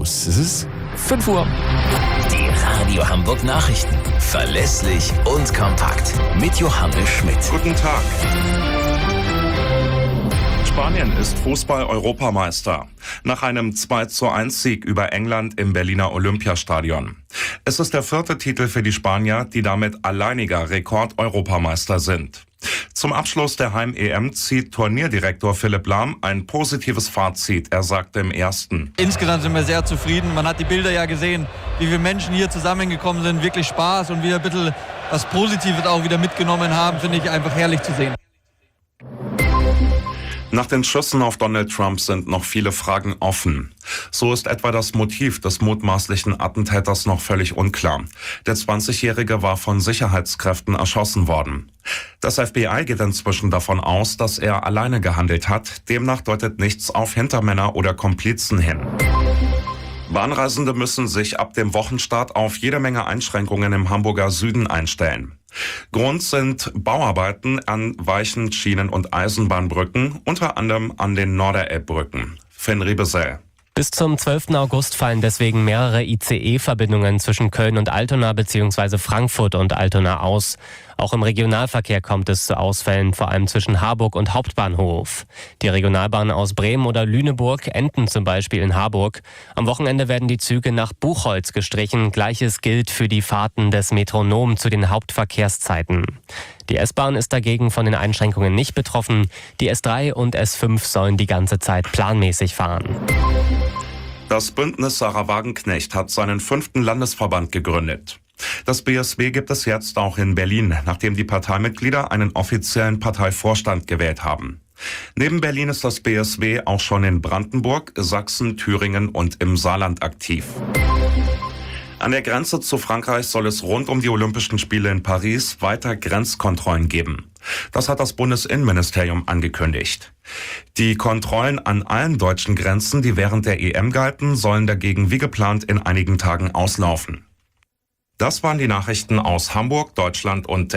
News. Es ist 5 Uhr. Die Radio Hamburg Nachrichten. Verlässlich und kompakt. Mit Johannes Schmidt. Guten Tag. Spanien ist Fußball-Europameister. Nach einem 2:1-Sieg über England im Berliner Olympiastadion. Es ist der 4. Titel für die Spanier, die damit alleiniger Rekord-Europameister sind. Zum Abschluss der Heim-EM zieht Turnierdirektor Philipp Lahm ein positives Fazit. Er sagte im ersten: Insgesamt sind wir sehr zufrieden. Man hat die Bilder ja gesehen, wie viele Menschen hier zusammengekommen sind. Wirklich Spaß und wieder ein bisschen was Positives auch wieder mitgenommen haben. Finde ich einfach herrlich zu sehen. Nach den Schüssen auf Donald Trump sind noch viele Fragen offen. So ist etwa das Motiv des mutmaßlichen Attentäters noch völlig unklar. Der 20-Jährige war von Sicherheitskräften erschossen worden. Das FBI geht inzwischen davon aus, dass er alleine gehandelt hat. Demnach deutet nichts auf Hintermänner oder Komplizen hin. Bahnreisende müssen sich ab dem Wochenstart auf jede Menge Einschränkungen im Hamburger Süden einstellen. Grund sind Bauarbeiten an Weichen-, Schienen- und Eisenbahnbrücken, unter anderem an den Norderelbbrücken. Finn Riebesell. Bis zum 12. August fallen deswegen mehrere ICE-Verbindungen zwischen Köln und Altona bzw. Frankfurt und Altona aus. Auch im Regionalverkehr kommt es zu Ausfällen, vor allem zwischen Harburg und Hauptbahnhof. Die Regionalbahnen aus Bremen oder Lüneburg enden zum Beispiel in Harburg. Am Wochenende werden die Züge nach Buchholz gestrichen. Gleiches gilt für die Fahrten des Metronom zu den Hauptverkehrszeiten. Die S-Bahn ist dagegen von den Einschränkungen nicht betroffen. Die S3 und S5 sollen die ganze Zeit planmäßig fahren. Das Bündnis Sarah Wagenknecht hat seinen 5. Landesverband gegründet. Das BSW gibt es jetzt auch in Berlin, nachdem die Parteimitglieder einen offiziellen Parteivorstand gewählt haben. Neben Berlin ist das BSW auch schon in Brandenburg, Sachsen, Thüringen und im Saarland aktiv. An der Grenze zu Frankreich soll es rund um die Olympischen Spiele in Paris weiter Grenzkontrollen geben. Das hat das Bundesinnenministerium angekündigt. Die Kontrollen an allen deutschen Grenzen, die während der EM galten, sollen dagegen wie geplant in einigen Tagen auslaufen. Das waren die Nachrichten aus Hamburg, Deutschland und